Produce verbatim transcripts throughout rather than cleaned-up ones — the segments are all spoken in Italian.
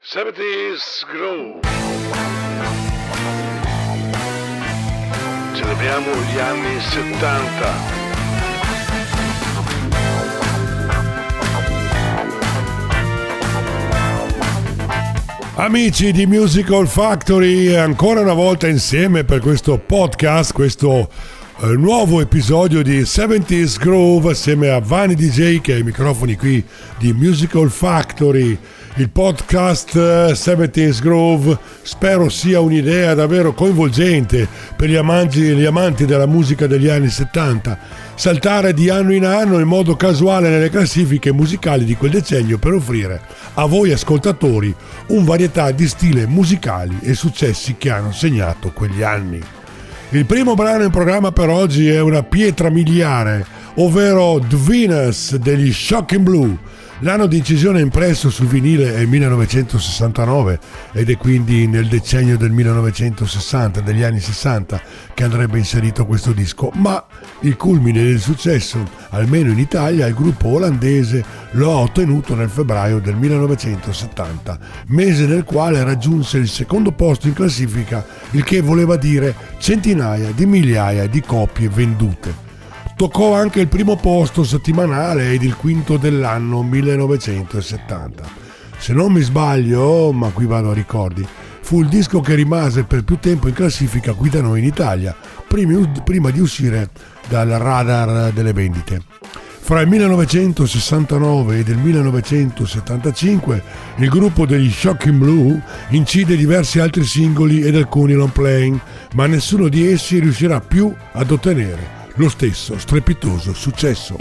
seventies Groove. Celebriamo gli anni settanta. Amici di Musical Factory, ancora una volta insieme per questo podcast, questo eh, nuovo episodio di seventies Groove assieme a Vanni D J che ha i microfoni qui di Musical Factory. Il podcast uh, seventies Groove spero sia un'idea davvero coinvolgente per gli amanti, gli amanti della musica degli anni settanta, saltare di anno in anno in modo casuale nelle classifiche musicali di quel decennio per offrire a voi ascoltatori un varietà di stili musicali e successi che hanno segnato quegli anni. Il primo brano in programma per oggi è una pietra miliare, ovvero The Venus degli Shocking Blue. L'anno di incisione impresso sul vinile è il millenovecentosessantanove ed è quindi nel decennio del millenovecentosessanta, degli anni sessanta, che andrebbe inserito questo disco, ma il culmine del successo, almeno in Italia, il gruppo olandese lo ha ottenuto nel febbraio del millenovecentosettanta, mese nel quale raggiunse il secondo posto in classifica, il che voleva dire centinaia di migliaia di copie vendute. Toccò anche il primo posto settimanale ed il quinto dell'anno millenovecentosettanta. Se non mi sbaglio, ma qui vado a ricordi, fu il disco che rimase per più tempo in classifica qui da noi in Italia, prima di uscire dal radar delle vendite. Fra il millenovecentosessantanove ed il millenovecentosettantacinque il gruppo degli Shocking Blue incide diversi altri singoli ed alcuni long playing, ma nessuno di essi riuscirà più ad ottenere lo stesso strepitoso successo.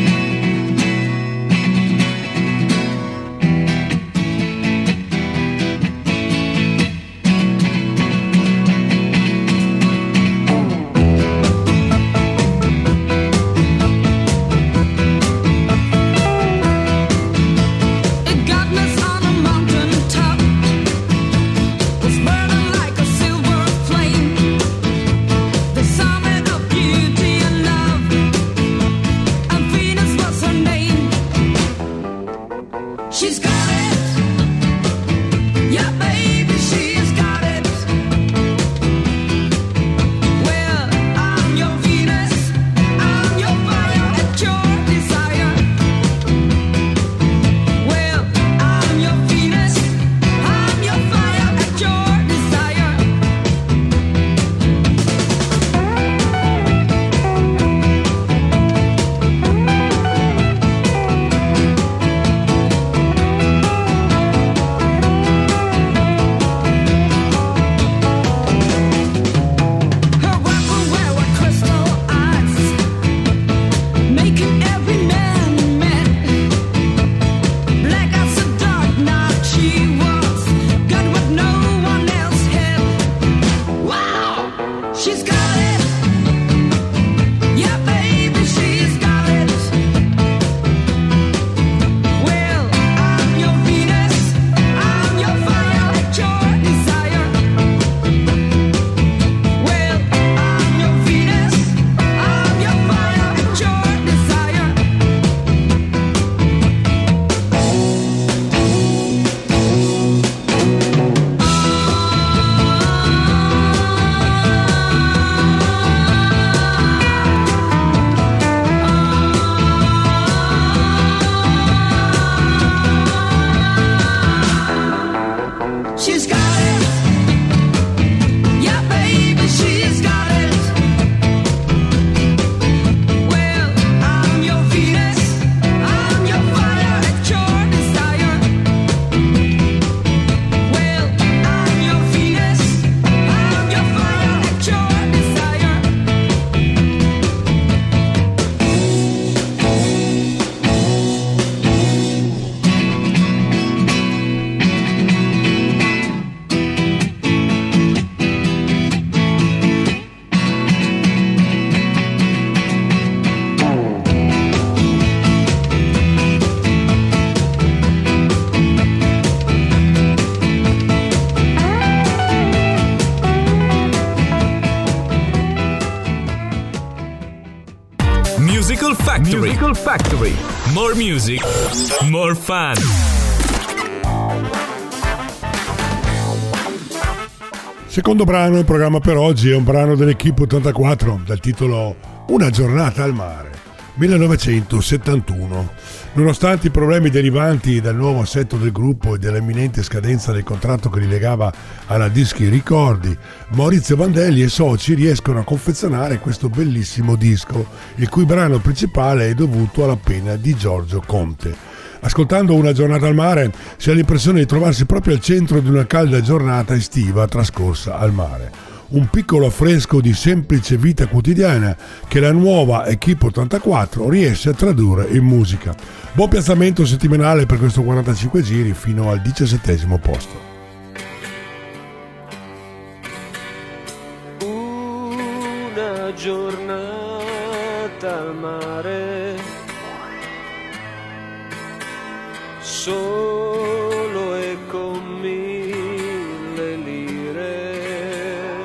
Musical Factory. Musical Factory. More music, more fun. Secondo brano in programma per oggi è un brano dell'Equipe ottantaquattro dal titolo Una giornata al mare, millenovecentosettantuno. Nonostante i problemi derivanti dal nuovo assetto del gruppo e dall'imminente scadenza del contratto che li legava alla Dischi Ricordi, Maurizio Vandelli e soci riescono a confezionare questo bellissimo disco, il cui brano principale è dovuto alla penna di Giorgio Conte. Ascoltando Una giornata al mare si ha l'impressione di trovarsi proprio al centro di una calda giornata estiva trascorsa al mare. Un piccolo affresco di semplice vita quotidiana che la nuova Equipe ottantaquattro riesce a tradurre in musica. Buon piazzamento settimanale per questo quarantacinque giri fino al diciassettesimo posto. Una giornata al mare, solo e con mille lire,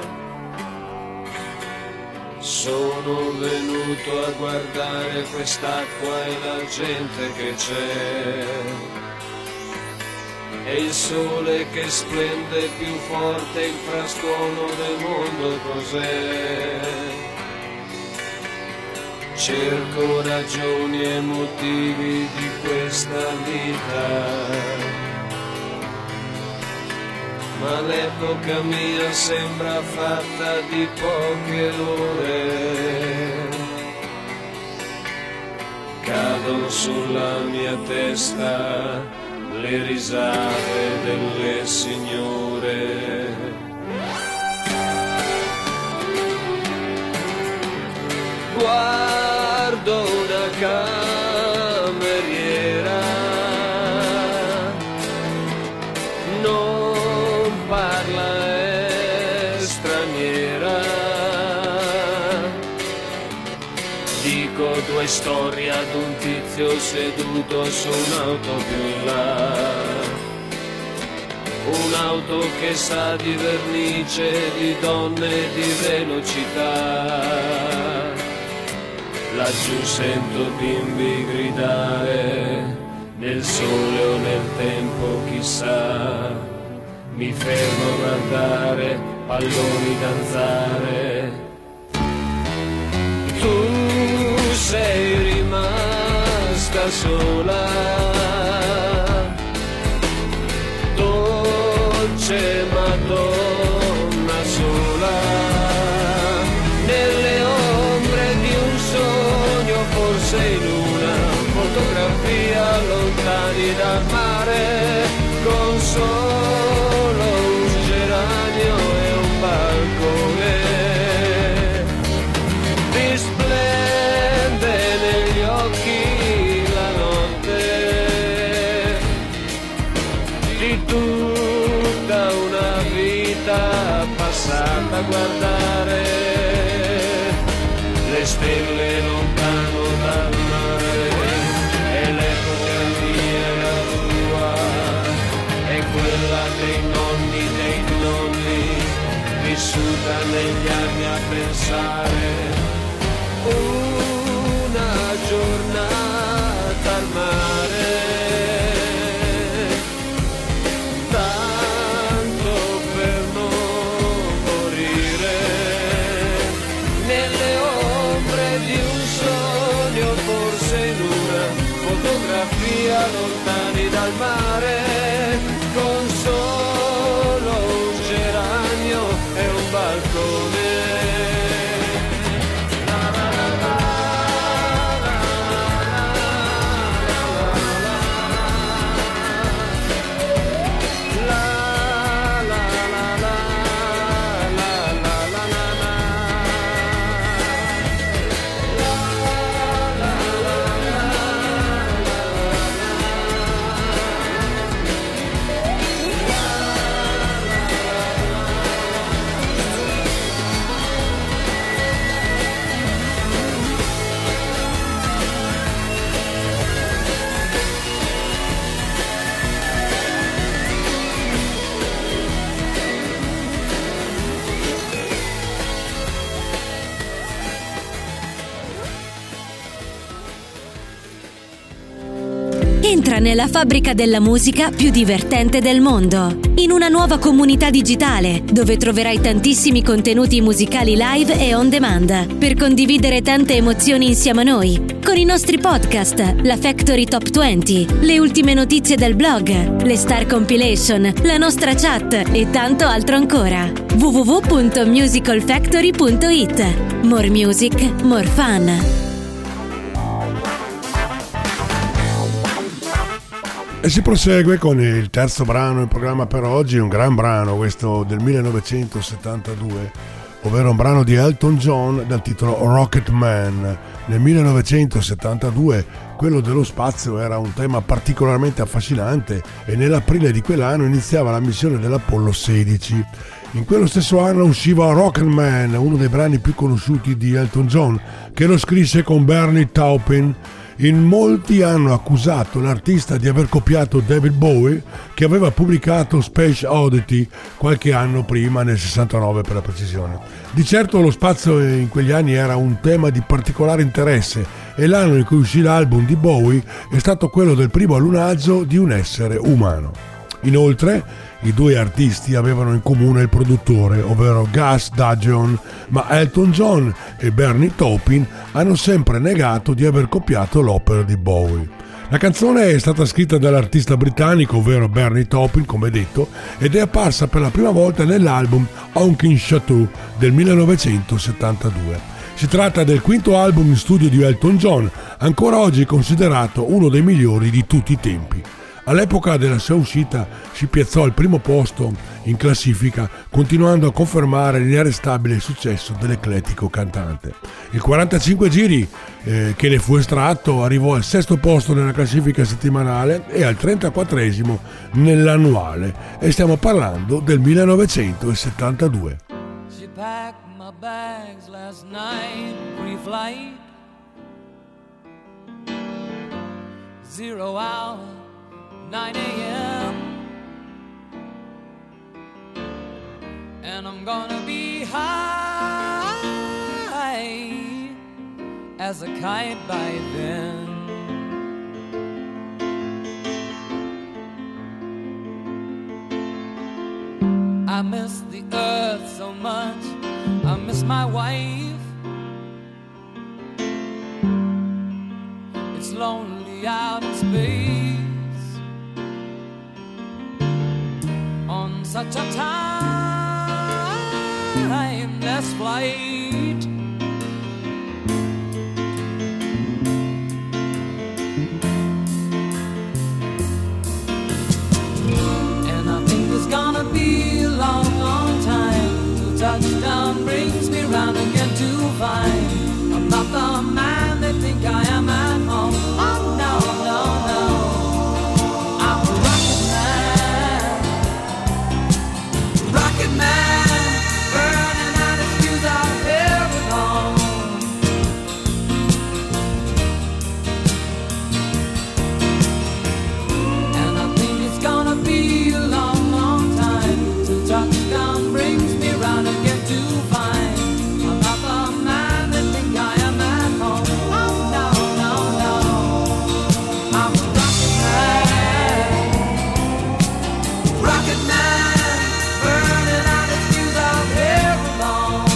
sono venuto a guardare quest'acqua e la gente che c'è, e il sole che splende più forte, il frastuono del mondo cos'è. Cerco ragioni e motivi di questa vita, ma l'epoca mia sembra fatta di poche ore. Cadono sulla mia testa le risate delle signore. Guardo una cameriera, non parla, è straniera. Dico due storie ad un tizio seduto su un'auto più in là, un'auto che sa di vernice, di donne e di velocità. Laggiù sento bimbi gridare, nel sole o nel tempo chissà. Mi fermo a guardare, palloni danzare. Tu sei rimasta sola, dolce Madonna sola. Forse in una fotografia lontani dal mare, con solo un geranio e un balcone. Risplende negli occhi la notte di tutta una vita passata a guardare le stelle lontano dal mare. E l'epoca mia e la tua è quella dei nonni dei nonni, vissuta negli anni a pensare. Una giornata al mare, tanto per non morire nelle ombre di un sogno, forse in una fotografia lontani dal mare, con solo un geranio e un balcone. La la la la la. nella fabbrica della musica più divertente del mondo, in una nuova comunità digitale dove troverai tantissimi contenuti musicali live e on demand per condividere tante emozioni insieme a noi, con i nostri podcast, la Factory Top venti, le ultime notizie del blog, le Star Compilation, la nostra chat e tanto altro ancora. w w w punto musical factory punto i t. More music, more fun. E si prosegue con il terzo brano in programma per oggi, un gran brano, questo del millenovecentosettantadue, ovvero un brano di Elton John dal titolo Rocket Man. Nel millenovecentosettantadue quello dello spazio era un tema particolarmente affascinante e nell'aprile di quell'anno iniziava la missione dell'Apollo sedici. In quello stesso anno usciva Rocket Man, uno dei brani più conosciuti di Elton John, che lo scrisse con Bernie Taupin. In molti hanno accusato l'artista di aver copiato David Bowie, che aveva pubblicato Space Oddity qualche anno prima, nel sessantanove per la precisione. Di certo lo spazio in quegli anni era un tema di particolare interesse e l'anno in cui uscì l'album di Bowie è stato quello del primo allunaggio di un essere umano. Inoltre, i due artisti avevano in comune il produttore, ovvero Gus Dudgeon, ma Elton John e Bernie Taupin hanno sempre negato di aver copiato l'opera di Bowie. La canzone è stata scritta dall'artista britannico, ovvero Bernie Taupin, come detto, ed è apparsa per la prima volta nell'album Honkin' Chateau del millenovecentosettantadue. Si tratta del quinto album in studio di Elton John, ancora oggi considerato uno dei migliori di tutti i tempi. All'epoca della sua uscita si piazzò al primo posto in classifica, continuando a confermare l'inarrestabile successo dell'eclettico cantante. Il quarantacinque giri eh, che ne fu estratto arrivò al sesto posto nella classifica settimanale e al trentaquattresimo nell'annuale, e stiamo parlando del millenovecentosettantadue. She packed my bags last night, pre-flight, zero hour, nine a.m. and I'm gonna be high as a kite by then. I miss the earth so much, I miss my wife. It's lonely out in space on such a timeless flight. And I think it's gonna be a long, long time till touchdown brings me round again to find I'm not the man they think I am at home. Oh no, no, no, I'm a rocket man, rocket man, burning out his fuse out here alone. And I think it's gonna be a long, long time till touchdown brings me round again to find I'm not the man they think I am at home. Oh no, no, no, I'm a rocket man, rocket man, burning out his fuse out here alone.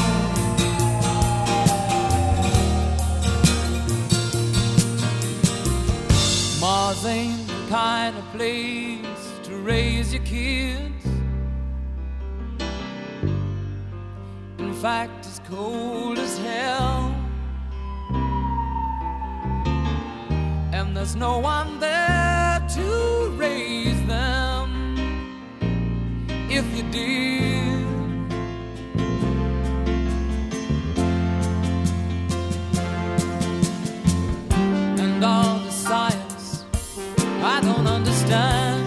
Mars ain't the kind of place to raise your kids. In fact, it's cold as hell, and there's no one there to raise them if you did. And all the science I don't understand,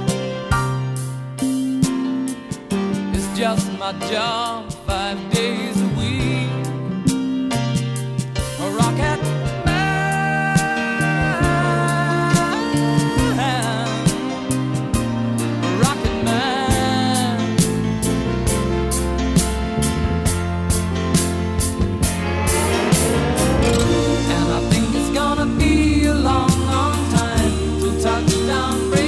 it's just my job five days a week. A rocket man, a rocket man. And I think it's gonna be a long, long time till touchdown brings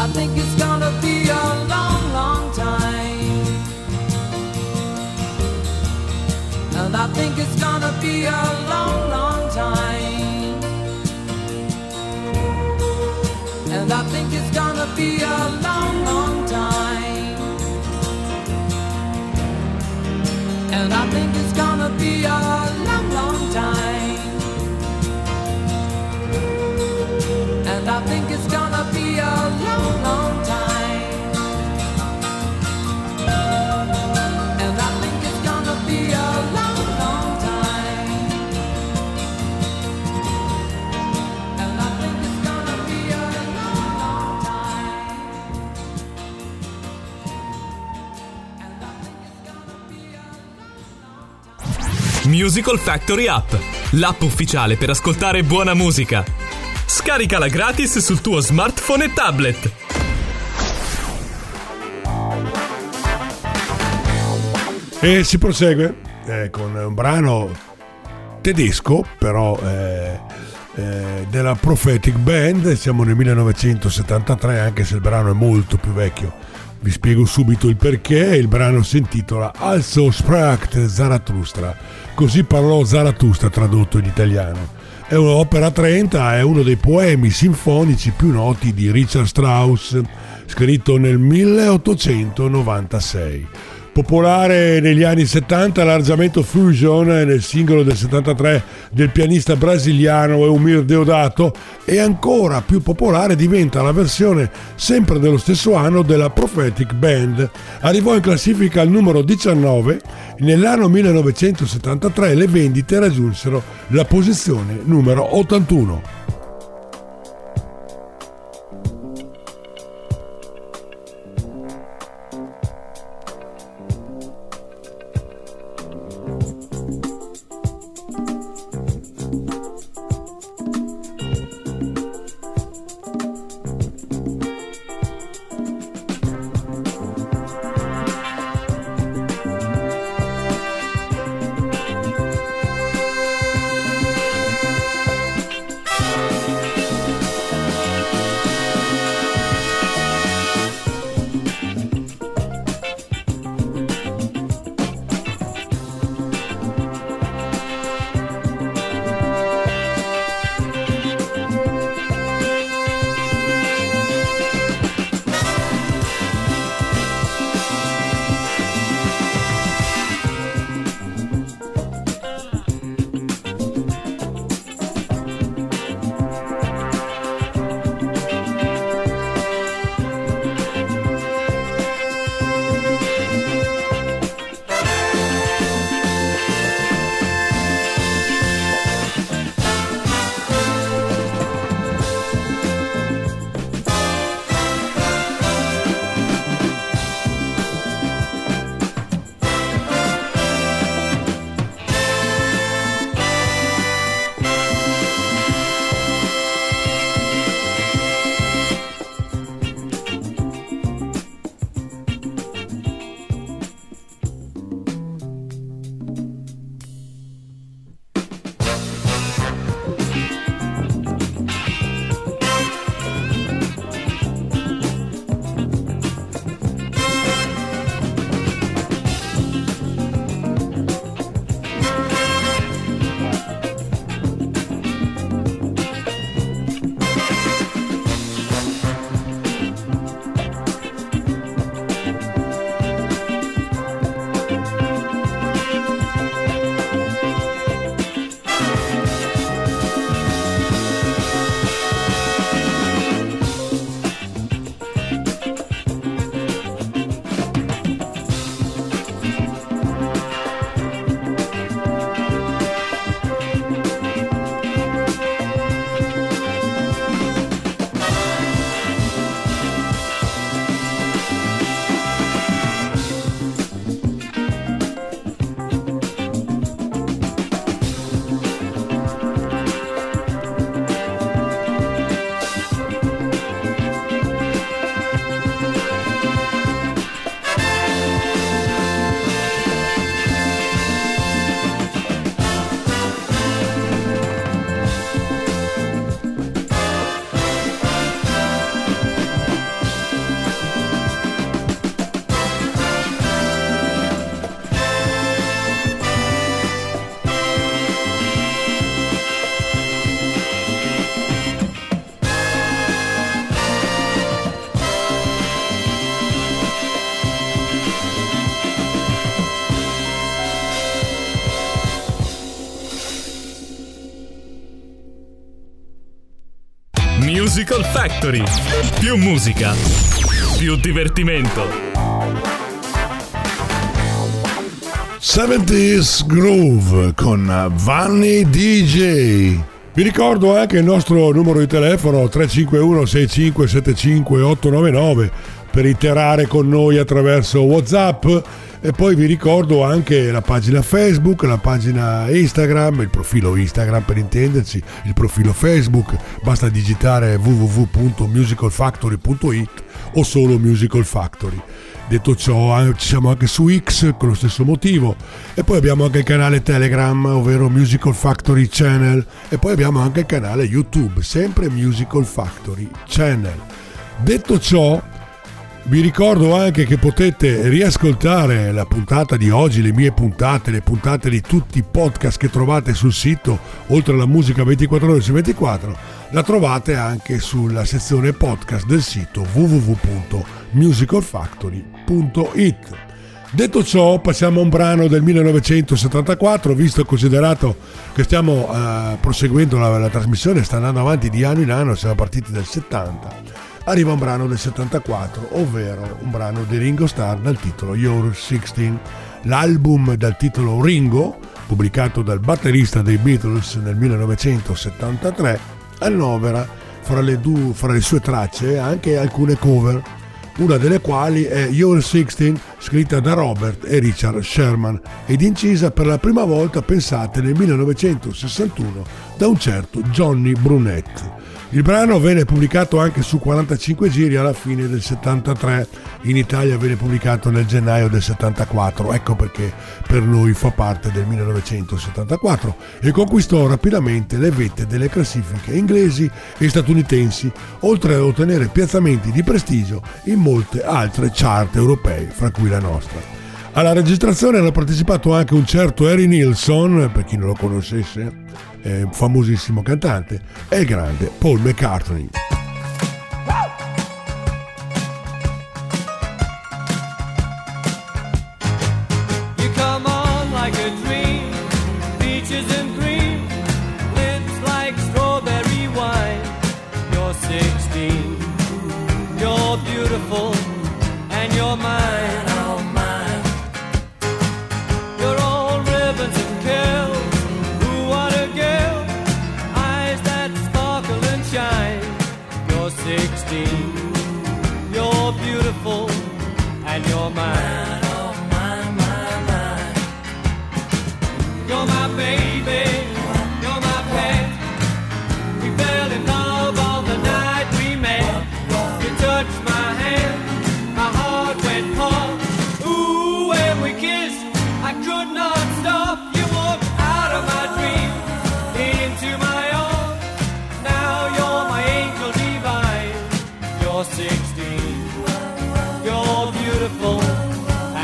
I think it's gonna be a long, long time. And I think it's gonna be a long, long time. And I think it's gonna be a long, long time. And I think it's gonna be a long, long time. And I think it's gonna be a long, long time. And I think it's gonna be a long, long time. And I think it's gonna be a long, long time. And I think it's gonna be a long, long time. Musical Factory App, l'app ufficiale per ascoltare buona musica. Scaricala gratis sul tuo smartphone e tablet. E si prosegue eh, con un brano tedesco, però eh, eh, della Prophetic Band. Siamo nel millenovecentosettantatré, anche se il brano è molto più vecchio. Vi spiego subito il perché. Il brano si intitola Also sprach Zarathustra, così parlò Zarathustra tradotto in italiano. È un'opera trenta, è uno dei poemi sinfonici più noti di Richard Strauss, scritto nel milleottocentonovantasei. Popolare negli anni settanta, l'arrangiamento fusion nel singolo del settantatré del pianista brasiliano Eumir Deodato, e ancora più popolare diventa la versione sempre dello stesso anno della Prophetic Band. Arrivò in classifica al numero diciannove. Nell'anno millenovecentosettantatré le vendite raggiunsero la posizione numero ottantuno. Thank Musical Factory. Più musica, più divertimento. seventies Groove con Vanni D J. Vi ricordo anche il nostro numero di telefono tre cinque uno sei cinque sette cinque otto nove nove per iterare con noi attraverso WhatsApp. E poi vi ricordo anche la pagina Facebook, la pagina Instagram, il profilo Instagram per intenderci, il profilo Facebook. Basta digitare w w w punto musical factory punto it o solo Musical Factory. Detto ciò, ci siamo anche su X con lo stesso motivo, e poi abbiamo anche il canale Telegram, ovvero Musical Factory Channel, e poi abbiamo anche il canale YouTube, sempre Musical Factory Channel. Detto ciò, vi ricordo anche che potete riascoltare la puntata di oggi, le mie puntate, le puntate di tutti i podcast che trovate sul sito, oltre alla musica ventiquattro ore su ventiquattro, la trovate anche sulla sezione podcast del sito w w w punto musical factory punto it. Detto ciò, passiamo a un brano del millenovecentosettantaquattro, visto e considerato che stiamo uh, proseguendo la, la trasmissione, sta andando avanti di anno in anno, siamo partiti dal settanta. Arriva un brano del settantaquattro, ovvero un brano di Ringo Starr dal titolo You're sixteen. L'album dal titolo Ringo, pubblicato dal batterista dei Beatles nel millenovecentosettantatré, annovera fra le, du- fra le sue tracce anche alcune cover, una delle quali è You're sixteen, scritta da Robert e Richard Sherman ed incisa per la prima volta, pensate, nel millenovecentosessantuno da un certo Johnny Brunette. Il brano venne pubblicato anche su quarantacinque giri alla fine del settantatré, in Italia venne pubblicato nel gennaio del settantaquattro, ecco perché per noi fa parte del millenovecentosettantaquattro, e conquistò rapidamente le vette delle classifiche inglesi e statunitensi, oltre ad ottenere piazzamenti di prestigio in molte altre chart europee, fra cui la nostra. Alla registrazione hanno partecipato anche un certo Harry Nilsson, per chi non lo conoscesse, è un famosissimo cantante, e il grande Paul McCartney. You come on like a dream, peaches and cream, lips like strawberry wine. You're sixteen, you're beautiful, and you're mine, oh mine. You're all ribbons and curls, ooh what a girl, eyes that sparkle and shine. You're sixteen, you're beautiful, and you're mine. You're my baby, you're my pet. We fell in love on the night we met. You touched my hand, my heart went pop. Ooh, when we kissed, I could not stop. You walked out of my dream, into my arms. Now you're my angel divine. You're sixteen, you're beautiful,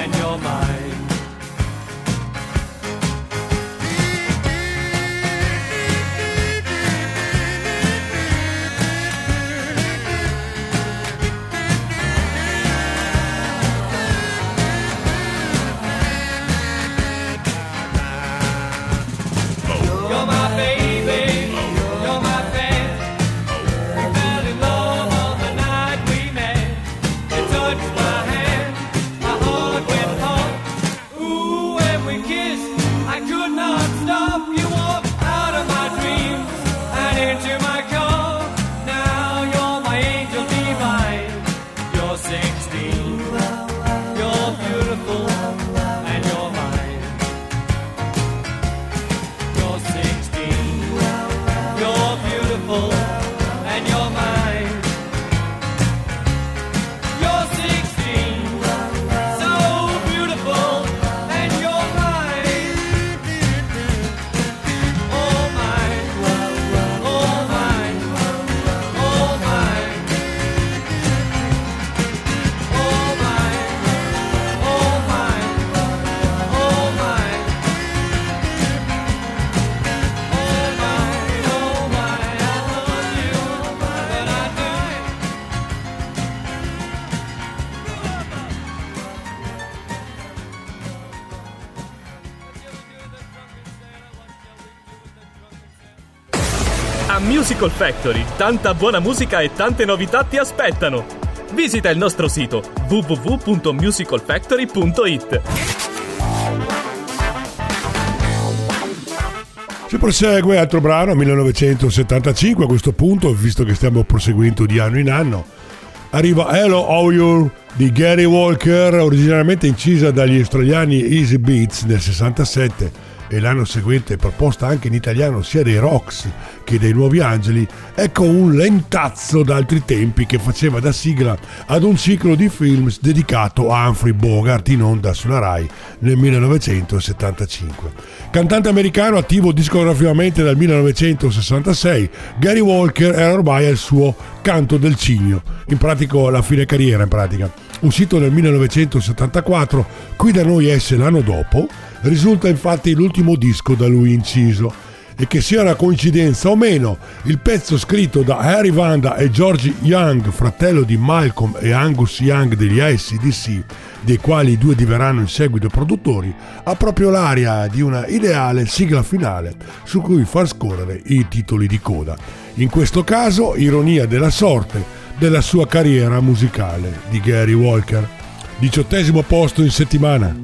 Musical Factory, tanta buona musica e tante novità ti aspettano. Visita il nostro sito w w w punto musical factory punto i t. Si prosegue, altro brano, millenovecentosettantacinque a questo punto, visto che stiamo proseguendo di anno in anno. Arriva Hello How You di Gary Walker, originariamente incisa dagli australiani Easy Beats nel sessantasette e l'anno seguente proposta anche in italiano sia dei Rocks che dei Nuovi Angeli. Ecco un lentazzo d'altri tempi che faceva da sigla ad un ciclo di film dedicato a Humphrey Bogart in onda sulla Rai nel millenovecentosettantacinque. Cantante americano attivo discograficamente dal millenovecentosessantasei, Gary Walker era ormai al suo canto del cigno, in pratica la fine carriera in pratica. Uscito nel millenovecentosettantaquattro, qui da noi esce l'anno dopo, risulta infatti l'ultimo disco da lui inciso. E che sia una coincidenza o meno, il pezzo scritto da Harry Vanda e George Young, fratello di Malcolm e Angus Young degli A C D C, dei quali i due diverranno in seguito produttori, ha proprio l'aria di una ideale sigla finale su cui far scorrere i titoli di coda. In questo caso, ironia della sorte della sua carriera musicale di Gary Walker. Diciottesimo posto in settimana.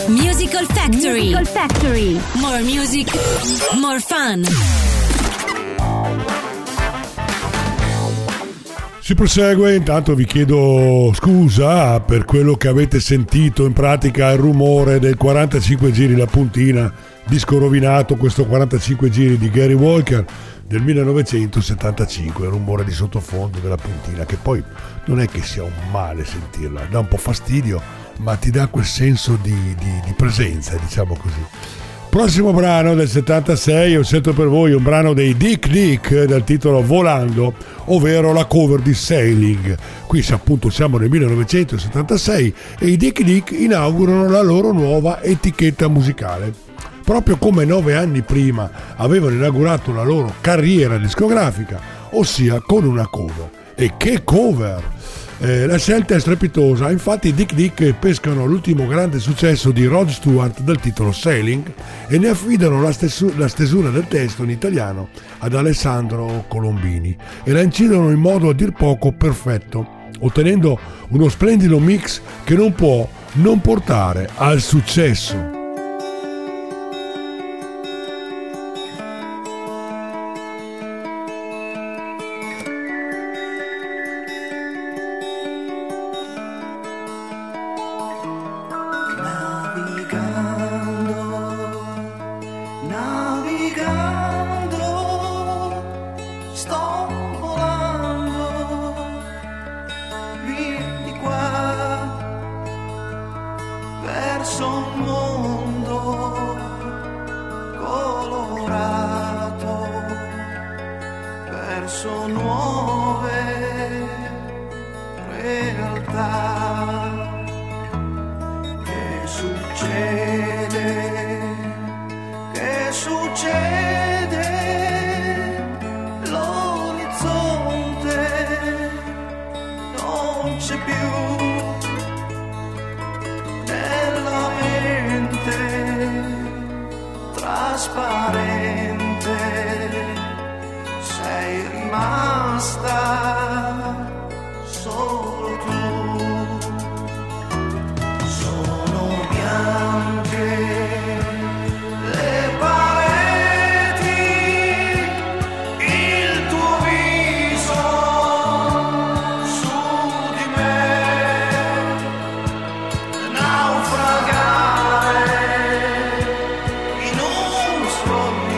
Musical Factory. Musical Factory. More music, more fun. Si prosegue, intanto vi chiedo scusa per quello che avete sentito, in pratica il rumore del quarantacinque giri la puntina, disco rovinato, questo quarantacinque giri di Gary Walker del millenovecentosettantacinque, il rumore di sottofondo della puntina, che poi non è che sia un male sentirla, dà un po' fastidio, ma ti dà quel senso di, di, di presenza, diciamo così. Prossimo brano del settantasei, ho scelto per voi un brano dei Dick Dick dal titolo Volando, ovvero la cover di Sailing. Qui appunto siamo nel millenovecentosettantasei e i Dick Dick inaugurano la loro nuova etichetta musicale. Proprio come nove anni prima avevano inaugurato la loro carriera discografica, ossia con una cover. E che cover! Eh, la scelta è strepitosa, infatti i Dick Dick pescano l'ultimo grande successo di Rod Stewart dal titolo Sailing e ne affidano la, stesu- la stesura del testo in italiano ad Alessandro Colombini e la incidono in modo a dir poco perfetto, ottenendo uno splendido mix che non può non portare al successo. Naufragare in un sogno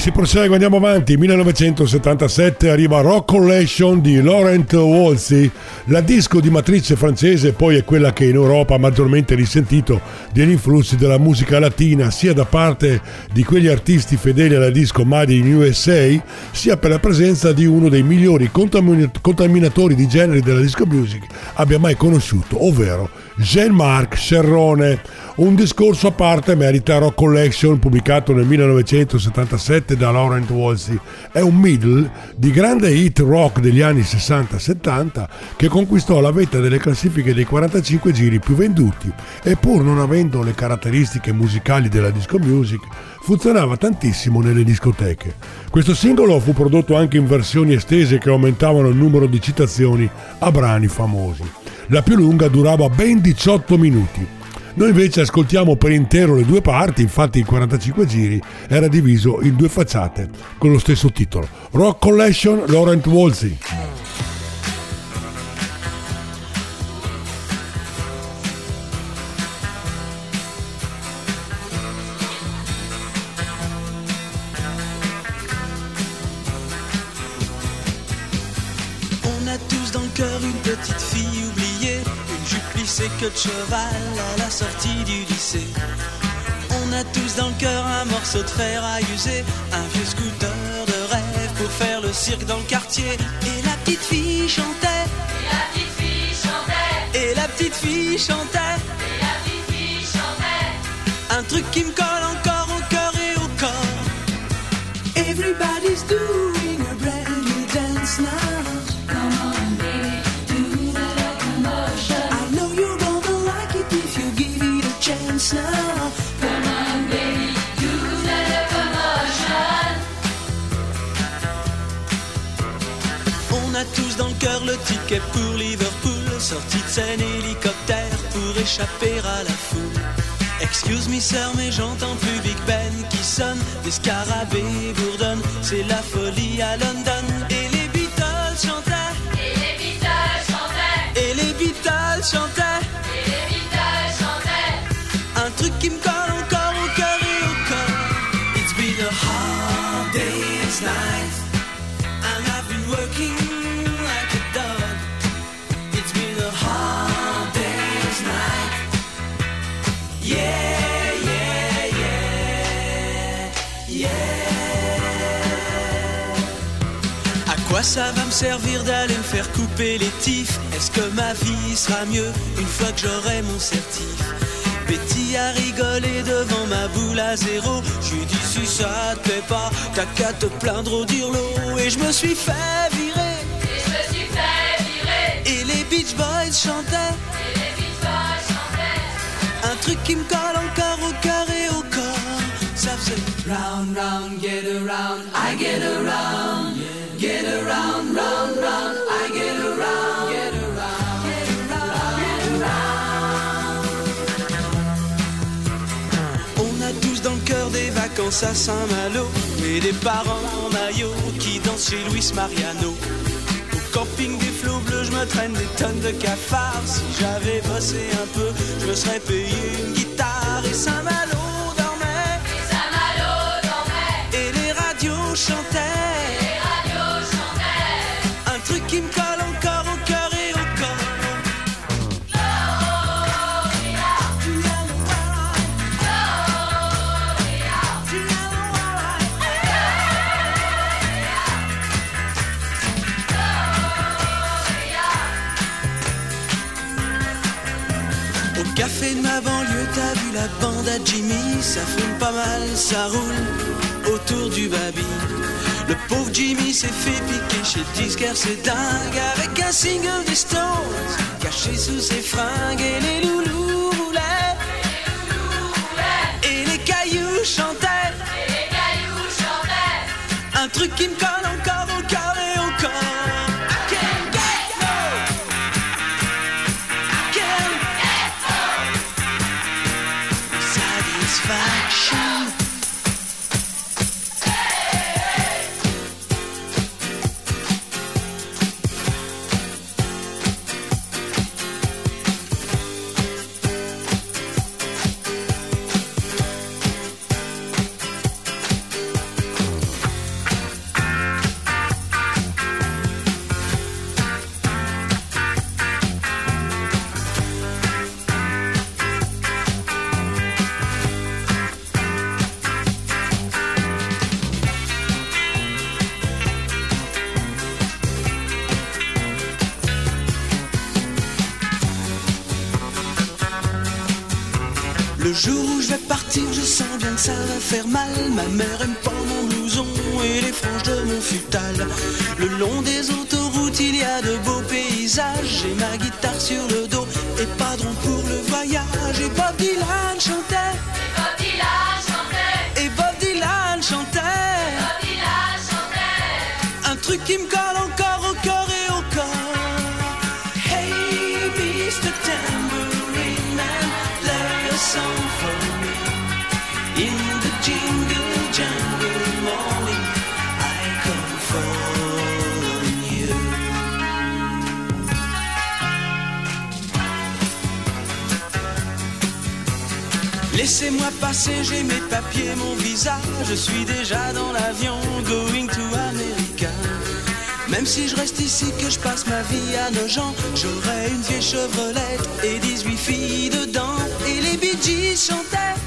si prosegue, andiamo avanti. millenovecentosettantasette arriva Rock Collection di Laurent Wolsey, la disco di matrice francese, poi è quella che in Europa ha maggiormente risentito degli influssi della musica latina, sia da parte di quegli artisti fedeli alla disco Made in U S A, sia per la presenza di uno dei migliori contamin- contaminatori di generi della disco music abbia mai conosciuto, ovvero Jean-Marc Cerrone. Un discorso a parte merita Rock Collection, pubblicato nel millenovecentosettantasette da Laurent Wolsey. È un middle di grande hit rock degli anni sessanta settanta che conquistò la vetta delle classifiche dei quarantacinque giri più venduti e, pur non avendo le caratteristiche musicali della disco music, funzionava tantissimo nelle discoteche. Questo singolo fu prodotto anche in versioni estese che aumentavano il numero di citazioni a brani famosi. La più lunga durava ben diciotto minuti. Noi invece ascoltiamo per intero le due parti, infatti il quarantacinque giri era diviso in due facciate con lo stesso titolo. Rock Collection, Laurent Wolsey. On a tous dans le cœur une petite fille oubliée, une jupe plissée queue de cheval à la sortie du lycée. On a tous dans le cœur un morceau de fer à user, un vieux scooter de rêve pour faire le cirque dans le quartier. Et la petite fille chantait, Et la petite fille chantait, et la petite fille chantait, et la petite fille chantait. un truc qui me colle encore au cœur et au corps. Everybody's doing a brand new dance now. Come on, baby, do the locomotion. I know you're gonna like it if you give it a chance now. Come on, baby, do the locomotion. On a tous dans le cœur le ticket pour Liverpool, sortie de scène hélicoptère pour échapper à la foule. Excuse me sir, mais j'entends plus Big Ben qui sonne, des scarabées bourdonnent, c'est la folie à London. Et les Beatles chantaient, Et les Beatles chantaient, et les Beatles chantaient, et les Beatles chantaient. un truc qui me colle encore au cœur et au corps. It's been a hard day's night, and I've been working like a dog. It's been a hard day's night. Yeah, yeah, yeah, yeah. À quoi ça va me servir d'aller me faire couper les tifs? Est-ce que ma vie sera mieux une fois que j'aurai mon certif? Betty a rigolé devant ma boule à zéro. Je lui dis si ça te plaît pas, t'as qu'à te plaindre au dirlo. Et je me suis fait virer, Et je me suis fait virer, et les Beach Boys chantaient, et les Beatles chantaient. un truc qui me colle encore au cœur et au corps. Ça faisait round, round, get around, I get around, get around, round, round, I get around, get around, get around, get around. On a tous dans le cœur des vacances à Saint-Malo, et des parents en maillot qui dansent chez Luis Mariano. Au camping des flots bleus, je me traîne des tonnes de cafards. Si j'avais bossé un peu, je me serais payé une guitare. Et Saint-Malo dormait, Et Saint-Malo dormait, et les radios chantaient, et les radios chantaient. un truc qui me colle encore au cœur et au corps. Au café de ma banlieue, t'as vu la bande à Jimmy, ça fume pas mal, ça roule autour du baby. Le pauvre Jimmy s'est fait piquer chez le disquaire, c'est dingue, avec un single des Stones caché sous ses fringues. Et les loulous roulaient, et les cailloux chantaient, Et les cailloux chantaient. un truc qui me colle encore au cœur et au corps. I can't get no, I can't get no satisfaction. Le jour où je vais partir, je sens bien que ça va faire mal. Ma mère aime pas mon blouson et les franges de mon futal. Le long des autoroutes, il y a de beaux paysages. J'ai ma guitare sur le dos et padron pour le voyage. Et Bob Dylan chantait. Bob Dylan chantait. Et Bob Dylan chantait. Bob Dylan chantait. Un truc qui me colle encore au cœur et au corps. Hey, mister Tambourine Man, play a song for me. In the jingle jangle morning, I come for you. Laissez-moi passer, j'ai mes papiers, mon visa. Je suis déjà dans l'avion, going to America. Même si je reste ici, que je passe ma vie à Nogent, j'aurai une vieille Chevrolet et dix-huit filles dedans. Et les Bee Gees chantaient.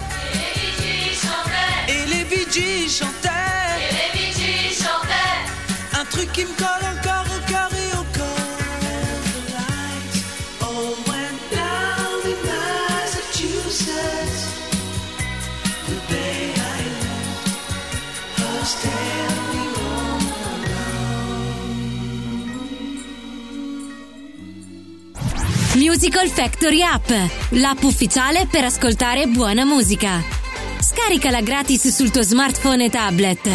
Et les Bee Gees chantaient. Et les Bee Gees chantaient. Un truc qui me colle encore au cœur et au corps. The lights all went down in Massachusetts the day I left her standing on the lawn. Musical Factory App, l'app ufficiale per ascoltare buona musica. Scaricala gratis sul tuo smartphone e tablet.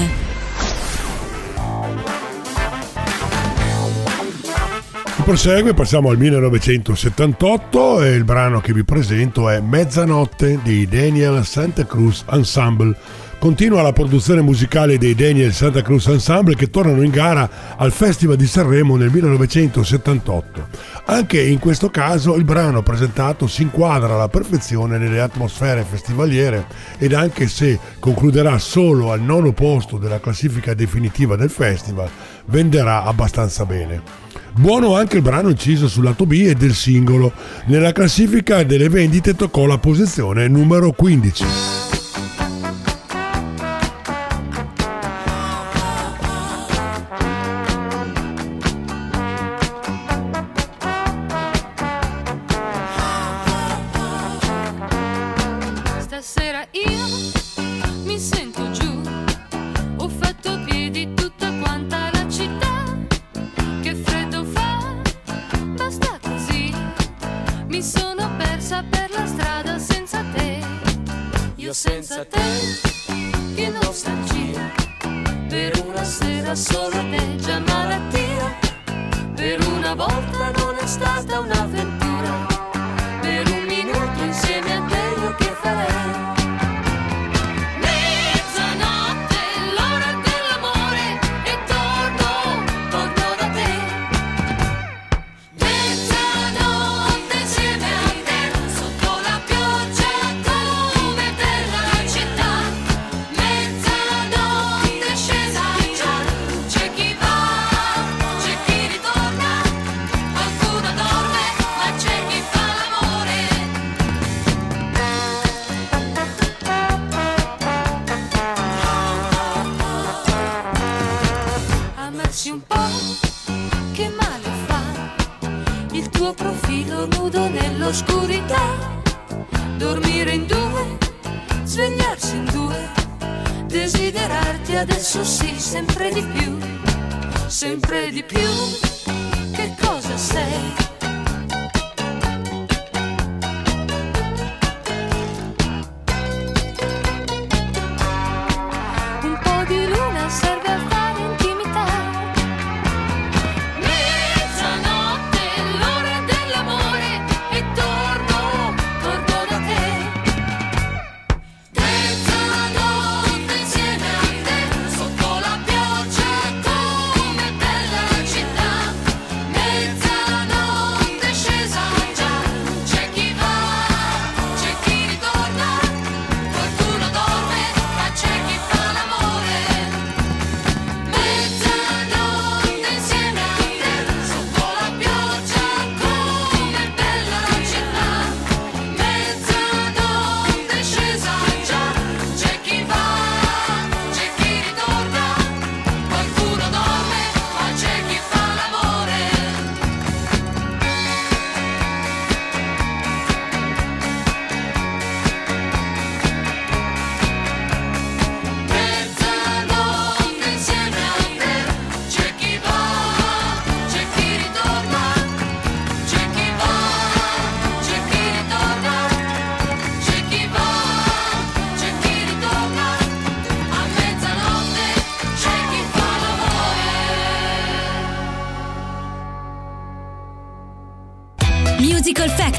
Si prosegue, passiamo al millenovecentosettantotto e il brano che vi presento è Mezzanotte dei Daniel Santa Cruz Ensemble. Continua la produzione musicale dei Daniel Santa Cruz Ensemble che tornano in gara al Festival di Sanremo nel millenovecentosettantotto. Anche in questo caso il brano presentato si inquadra alla perfezione nelle atmosfere festivaliere ed anche se concluderà solo al nono posto della classifica definitiva del festival, venderà abbastanza bene. Buono anche il brano inciso sul lato B e del singolo. Nella classifica delle vendite toccò la posizione numero quindici. Stasera io mi sento giù, ho fatto piedi tutta quanta la città. Che freddo fa, basta così, mi sono persa per la strada senza te. Io senza te, che nostalgia, per una sera solo a te, già malattia. Per una volta non è stata un'avventura, per un minuto insieme a te io che farei? Mezzanotte, l'ora dell'amore, e torno, torno da te. Mezzanotte insieme a te, sotto la pioggia come della città. Mezzanotte scesa già, c'è chi va, c'è chi ritorna, qualcuno dorme, ma c'è chi fa l'amore. Amarsi un po', che male fa, il tuo profilo nudo nell'oscurità. Dormire in due, svegliarsi in due, desiderarti adesso sì, sempre di più, sempre di più. Che cosa sei? Un po' di luna serve a fare intimità. Mezzanotte, l'ora dell'amore, e torno, torno da te. Mezzanotte insieme a te, sotto la pioggia come bella città. Mezzanotte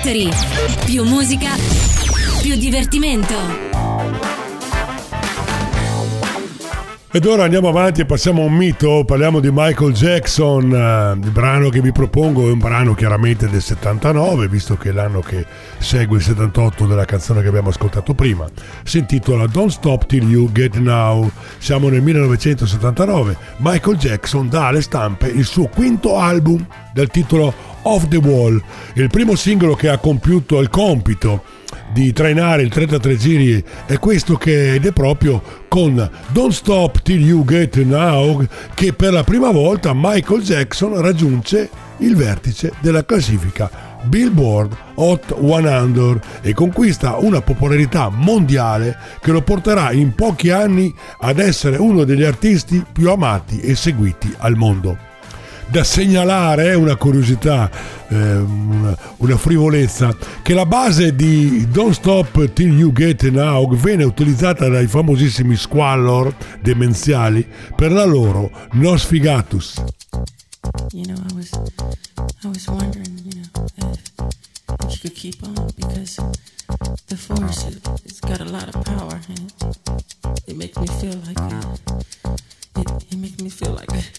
Factory. Più musica, più divertimento. Ed ora andiamo avanti e passiamo a un mito, parliamo di Michael Jackson. Uh, il brano che vi propongo è un brano chiaramente del settantanove, visto che è l'anno che segue il settantotto della canzone che abbiamo ascoltato prima. Si intitola Don't Stop Till You Get Now. Siamo nel millenovecentosettantanove. Michael Jackson dà alle stampe il suo quinto album dal titolo Off the Wall, il primo singolo che ha compiuto il compito di trainare il trentatré giri è questo, che ed è proprio con Don't Stop Till You Get Now che per la prima volta Michael Jackson raggiunge il vertice della classifica Billboard Hot cento e conquista una popolarità mondiale che lo porterà in pochi anni ad essere uno degli artisti più amati e seguiti al mondo. Da segnalare è una curiosità, eh, una, una frivolezza, che la base di Don't Stop Till You Get Now viene utilizzata dai famosissimi Squallor demenziali per la loro Nosfigatus. You know, I was, I was wondering, you know, if, if you could keep on, because the force, it, it's got a lot of power, and it, it makes me feel like, it, it, it makes me feel like it.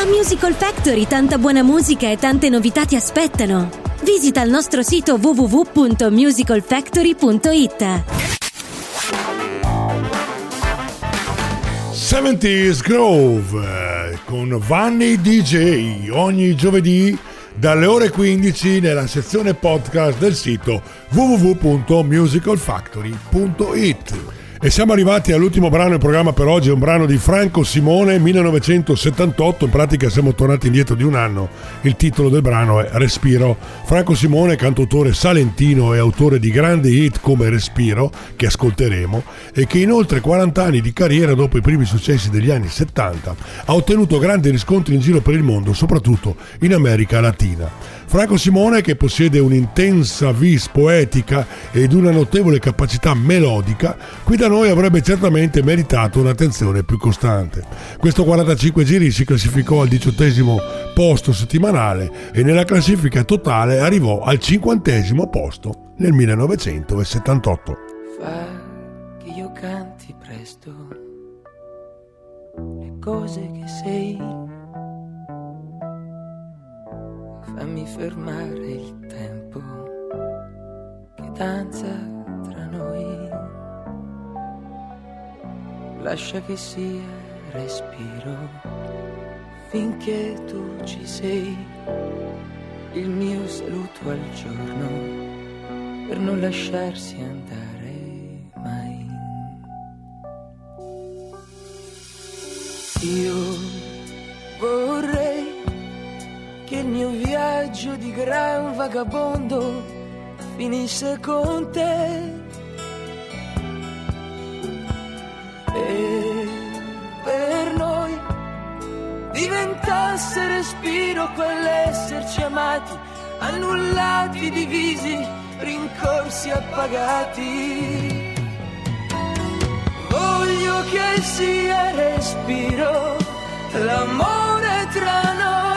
Musical Factory, tanta buona musica e tante novità ti aspettano. Visita il nostro sito w w w punto musical factory punto i t. seventies Grove eh, con Vanni D J ogni giovedì dalle ore quindici nella sezione podcast del sito w w w punto musical factory punto i t. E siamo arrivati all'ultimo brano in programma per oggi, è un brano di Franco Simone, millenovecentosettantotto, in pratica siamo tornati indietro di un anno. Il titolo del brano è Respiro. Franco Simone, cantautore salentino e autore di grandi hit come Respiro, che ascolteremo, e che in oltre quaranta anni di carriera, dopo i primi successi degli anni settanta, ha ottenuto grandi riscontri in giro per il mondo, soprattutto in America Latina. Franco Simone, che possiede un'intensa vis poetica ed una notevole capacità melodica, qui da noi avrebbe certamente meritato un'attenzione più costante. Questo quarantacinque giri si classificò al diciottesimo posto settimanale e nella classifica totale arrivò al cinquantesimo posto nel millenovecentosettantotto. Fa che io canti presto le cose che sei. Fammi fermare il tempo che danza tra noi. Lascia che sia respiro finché tu ci sei. Il mio saluto al giorno per non lasciarsi andare mai. Io vorrei che il mio viaggio di gran vagabondo finisse con te e per noi diventasse respiro quell'esserci amati, annullati, divisi, rincorsi, appagati. Voglio che sia respiro l'amore tra noi,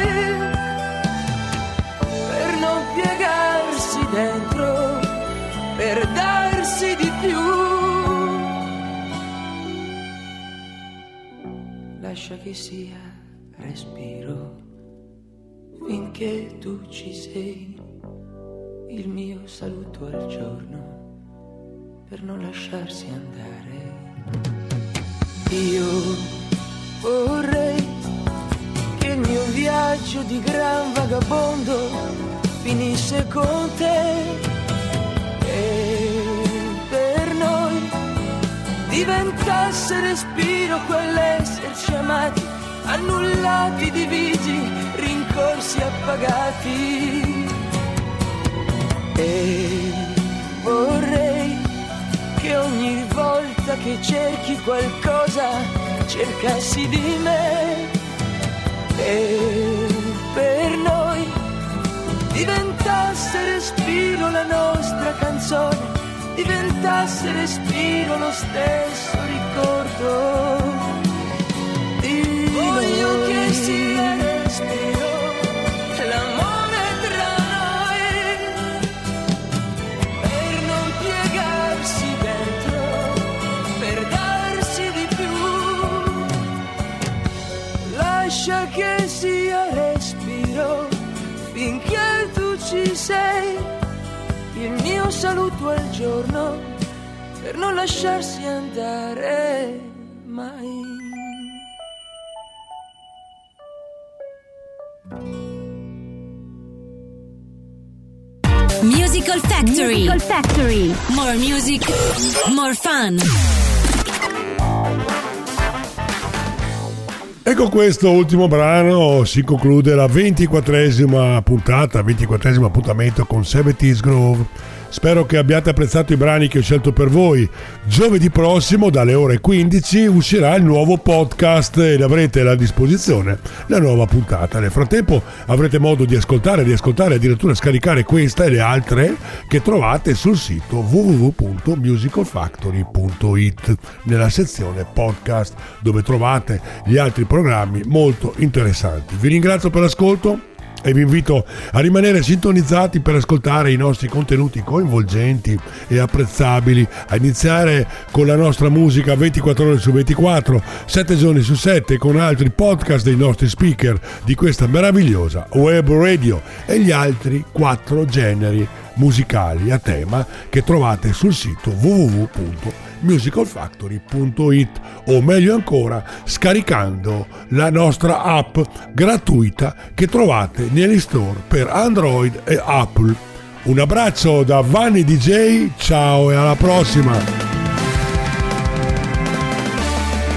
per non piegarsi dentro, per darsi di più. Lascia che sia respiro finché tu ci sei. Il mio saluto al giorno per non lasciarsi andare. Io vorrei che il mio viaggio di gran vagabondo finisse con te e per noi diventasse respiro quell'esserci amati, annullati, divisi, rincorsi, appagati. E vorrei che ogni volta che cerchi qualcosa cercassi di me e per noi diventasse respiro la nostra canzone, diventasse respiro lo stesso ricordo di voglio noi. Che sia respiro l'amore tra noi, per non piegarsi dentro, per darsi di più. Lascia che sia respiro finché tu ci sei. Il mio saluto al giorno per non lasciarsi andare mai. Musical Factory. Musical Factory. More music, more fun. E con questo ultimo brano si conclude la ventiquattresima puntata, ventiquattresimo appuntamento con seventies Grove. Spero che abbiate apprezzato i brani che ho scelto per voi. Giovedì prossimo dalle ore quindici uscirà il nuovo podcast e avrete a disposizione la nuova puntata. Nel frattempo avrete modo di ascoltare, di ascoltare e addirittura scaricare questa e le altre che trovate sul sito w w w punto musical factory punto i t nella sezione podcast, dove trovate gli altri programmi molto interessanti. Vi ringrazio per l'ascolto. E vi invito a rimanere sintonizzati per ascoltare i nostri contenuti coinvolgenti e apprezzabili, a iniziare con la nostra musica ventiquattro ore su ventiquattro, sette giorni su sette, con altri podcast dei nostri speaker di questa meravigliosa web radio e gli altri quattro generi musicali a tema che trovate sul sito w w w punto musical factory punto it, o meglio ancora scaricando la nostra app gratuita che trovate negli store per Android e Apple. Un abbraccio da Vanni D J, ciao e alla prossima.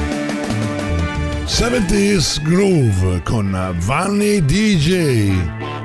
seventies Groove con Vanni D J.